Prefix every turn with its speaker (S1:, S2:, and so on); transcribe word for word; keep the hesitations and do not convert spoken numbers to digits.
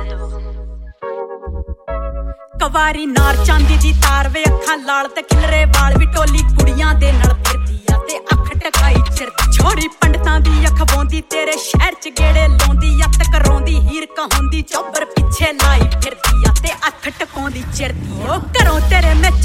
S1: कवारी नार चांदी दी तार वे अखां लाल ते खिलरे वाल भी टोली कुड़ियां दे नाल फिरदी आ ते अख टकाई चिरदी छोरी पंडितां दी अख बोंदी तेरे शहर च गेड़े लाउंदी अत करोंदी हीर कहोंदी चौबर पिछे लाई फिरदी आ ते अख टकाउंदी चिरदी ओ घरों तेरे मैं